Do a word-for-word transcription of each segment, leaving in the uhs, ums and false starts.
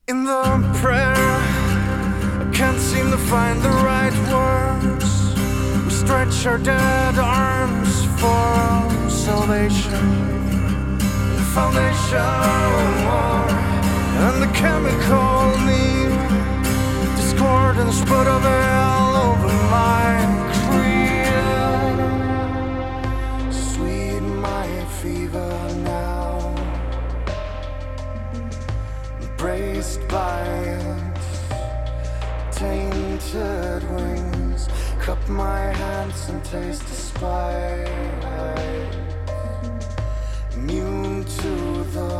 In the prayer, I can't seem to find the right words. We stretch our dead arms for salvation. The foundation and the chemical need, discord and the split of hell over my creed. Sweet my fever now, embraced by its tainted wings. Cup my hands and taste the spice, immune to the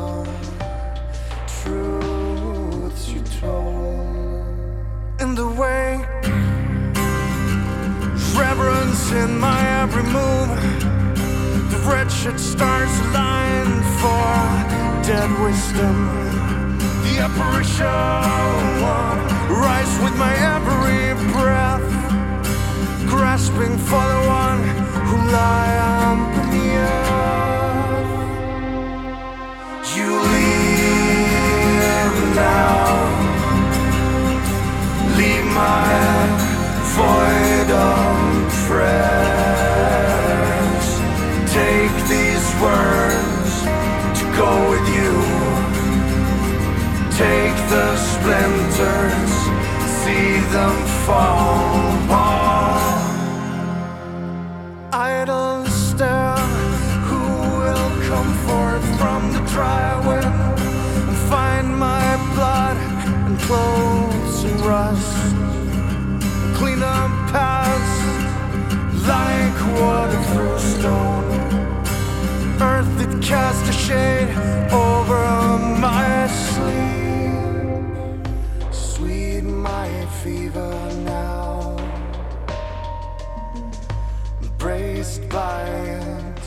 truths you told. In the wake, reverence in my every move. The wretched stars align for dead wisdom. The apparition rise with my every breath, grasping for the one who lie beneath. You leave now, leave my void of prayers. Take these words to go with you. Take the splinters, see them fall. Idle stare, who will come forth from the dry wind and find my blood and clothes and rust, and clean up paths like water through stone. Earth that cast a shade over my sleep. Sweet my fever now, embraced by its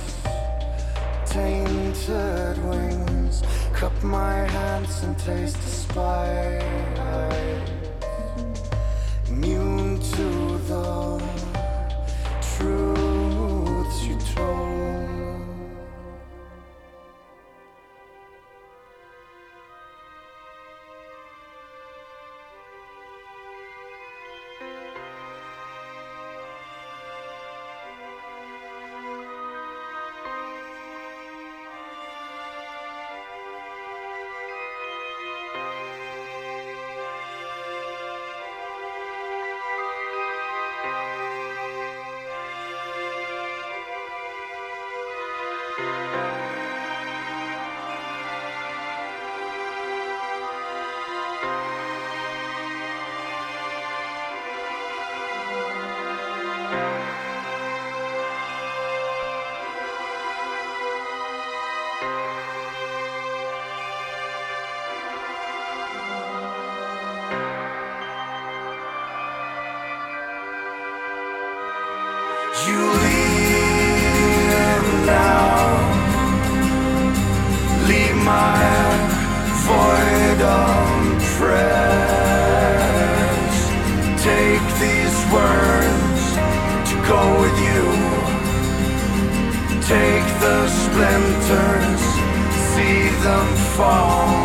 tainted wings. Cup my hands and taste the spice, immune to the truths you told. You leave now, leave my void of prayers. Take these words to go with you. Take the splinters, see them fall.